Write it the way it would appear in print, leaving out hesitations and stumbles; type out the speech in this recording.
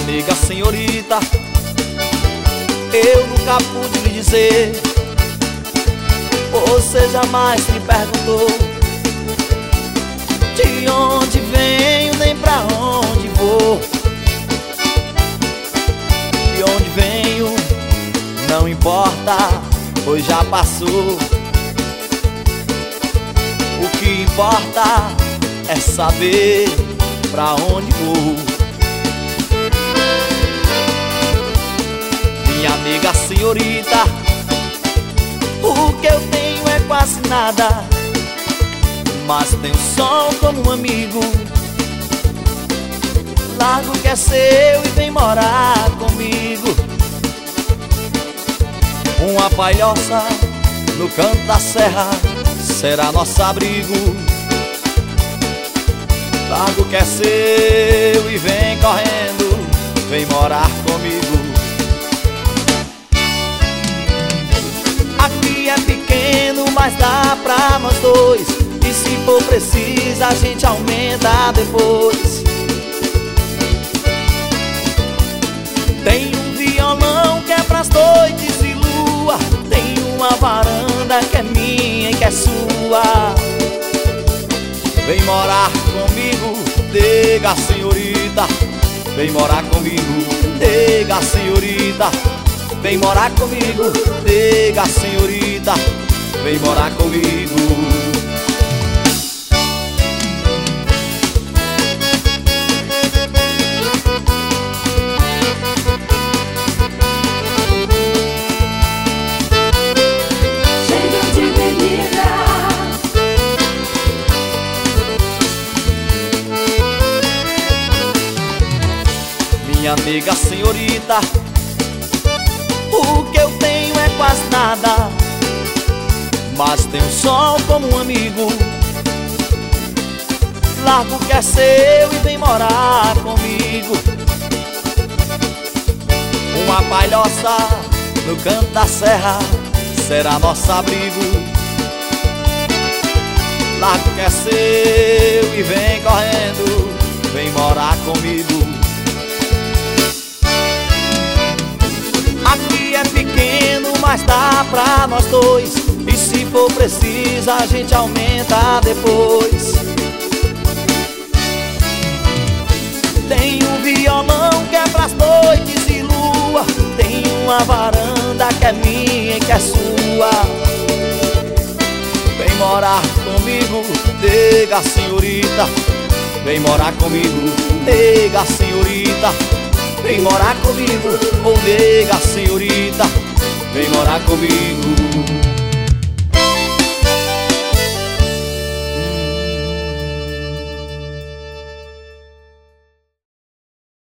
amiga senhorita, eu nunca pude lhe dizer. Você jamais me perguntou de onde venho, nem pra onde vou. De onde venho não importa, pois já passou. O que importa é saber pra onde vou. Minha amiga senhorita, o que eu tenho é quase nada, mas tenho só como um amigo. Larga o que é seu e vem morar comigo. Uma palhoça no canto da serra será nosso abrigo. Larga o que é seu e vem correndo, vem morar comigo. Aqui é pequeno, mas dá pra nós dois, e se for preciso a gente aumenta depois. Tem um violão que é pras noites de lua, tem uma varanda que é minha e que é sua. Vem morar comigo, nega senhorita. Vem morar comigo, nega senhorita. Vem morar comigo, nega senhorita. Vem morar comigo. Minha amiga senhorita, o que eu tenho é quase nada, mas tenho só como um amigo. Larga o que é seu e vem morar comigo. Uma palhoça no canto da serra será nosso abrigo. Larga o que é seu e vem correndo, vem morar comigo. Aqui é pequeno, mas dá pra nós dois, e se for preciso a gente aumenta depois. Tem um violão que é pras noites de lua, tem uma varanda que é minha e que é sua. Vem morar comigo, nega senhorita. Vem morar comigo, nega senhorita. Vem morar comigo, oh nega senhorita. Vem morar comigo.